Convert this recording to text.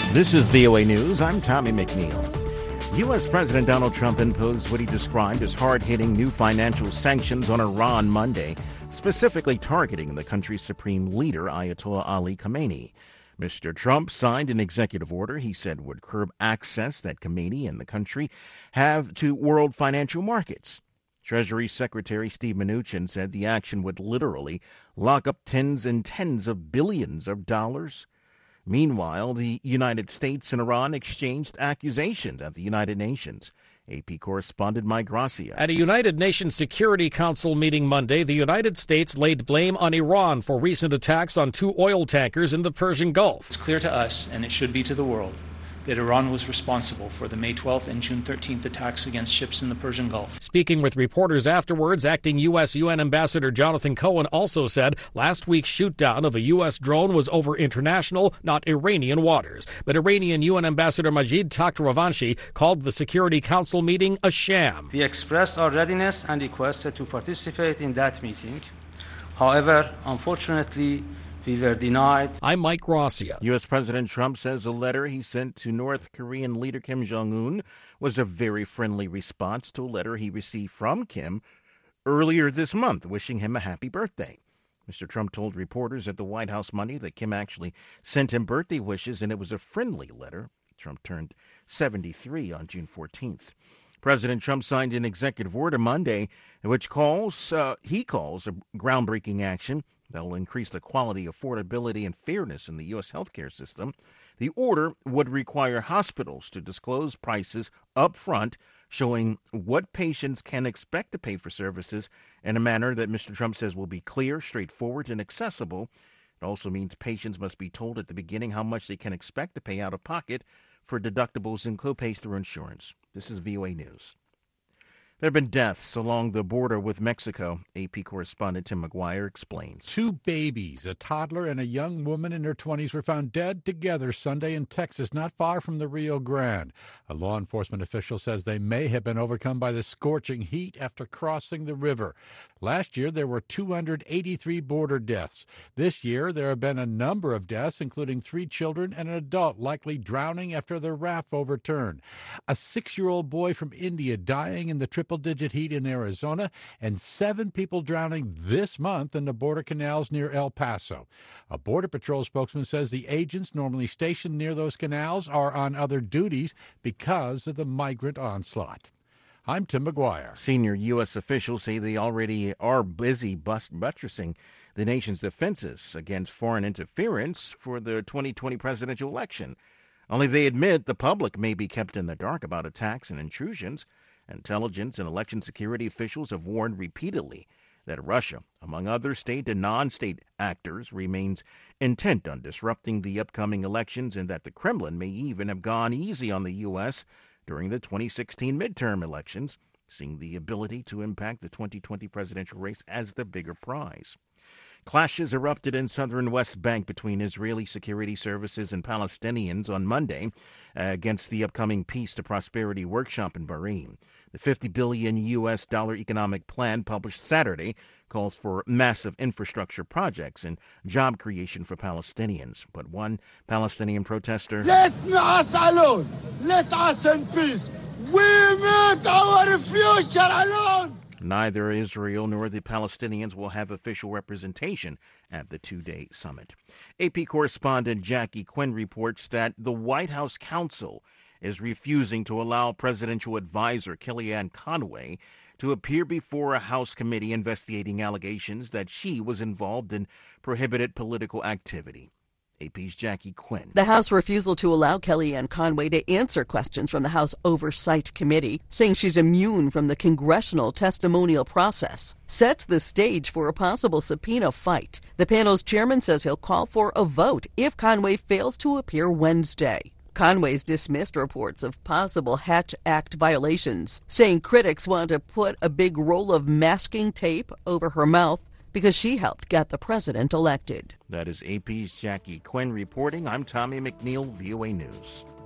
This is VOA News. I'm Tommy McNeil. U.S. President Donald Trump imposed what he described as hard-hitting new financial sanctions on Iran Monday, specifically targeting the country's supreme leader, Ayatollah Ali Khamenei. Mr. Trump signed an executive order he said would curb access that Khamenei and the country have to world financial markets. Treasury Secretary Steve Mnuchin said the action would literally lock up tens and tens of billions of dollars. Meanwhile, the United States and Iran exchanged accusations at the United Nations. AP correspondent Mike Gracia. At a United Nations Security Council meeting Monday, the United States laid blame on Iran for recent attacks on 2 oil tankers in the Persian Gulf. It's clear to us, and it should be to the world, that Iran was responsible for the May 12th and June 13th attacks against ships in the Persian Gulf. Speaking with reporters afterwards, acting U.S. UN Ambassador Jonathan Cohen also said last week's shoot-down of a U.S. drone was over international, not Iranian waters. But Iranian UN Ambassador Majid Takhtravanshi called the Security Council meeting a sham. We expressed our readiness and requested to participate in that meeting. However, unfortunately, we were denied. I'm Mike Gracia. U.S. President Trump says a letter he sent to North Korean leader Kim Jong-un was a very friendly response to a letter he received from Kim earlier this month, wishing him a happy birthday. Mr. Trump told reporters at the White House Monday that Kim actually sent him birthday wishes, and it was a friendly letter. Trump turned 73 on June 14th. President Trump signed an executive order Monday, which he calls a groundbreaking action that will increase the quality, affordability, and fairness in the U.S. healthcare system. The order would require hospitals to disclose prices up front, showing what patients can expect to pay for services in a manner that Mr. Trump says will be clear, straightforward, and accessible. It also means patients must be told at the beginning how much they can expect to pay out of pocket for deductibles and copays through insurance. This is VOA News. There have been deaths along the border with Mexico. AP correspondent Tim McGuire explains. 2 babies, a toddler and a young woman in her 20s, were found dead together Sunday in Texas, not far from the Rio Grande. A law enforcement official says they may have been overcome by the scorching heat after crossing the river. Last year, there were 283 border deaths. This year, there have been a number of deaths, including 3 children and an adult likely drowning after the raft overturned. A 6-year-old boy from India dying in the triple-digit heat in Arizona, and 7 people drowning this month in the border canals near El Paso. A Border Patrol spokesman says the agents normally stationed near those canals are on other duties because of the migrant onslaught. I'm Tim McGuire. Senior U.S. officials say they already are busy buttressing the nation's defenses against foreign interference for the 2020 presidential election. Only they admit the public may be kept in the dark about attacks and intrusions. Intelligence and election security officials have warned repeatedly that Russia, among other state and non-state actors, remains intent on disrupting the upcoming elections, and that the Kremlin may even have gone easy on the U.S. during the 2016 midterm elections, seeing the ability to impact the 2020 presidential race as the bigger prize. Clashes erupted in southern West Bank between Israeli security services and Palestinians on Monday against the upcoming Peace to Prosperity workshop in Bahrain. The $50 billion U.S. economic plan published Saturday calls for massive infrastructure projects and job creation for Palestinians. But one Palestinian protester, "Let us alone! Let us in peace! We make our future alone!" Neither Israel nor the Palestinians will have official representation at the 2-day summit. AP correspondent Jackie Quinn reports that the White House counsel is refusing to allow presidential advisor Kellyanne Conway to appear before a House committee investigating allegations that she was involved in prohibited political activity. AP's Jackie Quinn. The House refusal to allow Kellyanne Conway to answer questions from the House Oversight Committee, saying she's immune from the congressional testimonial process, sets the stage for a possible subpoena fight. The panel's chairman says he'll call for a vote if Conway fails to appear Wednesday. Conway's dismissed reports of possible Hatch Act violations, saying critics want to put a big roll of masking tape over her mouth because she helped get the president elected. That is AP's Jackie Quinn reporting. I'm Tommy McNeil, VOA News.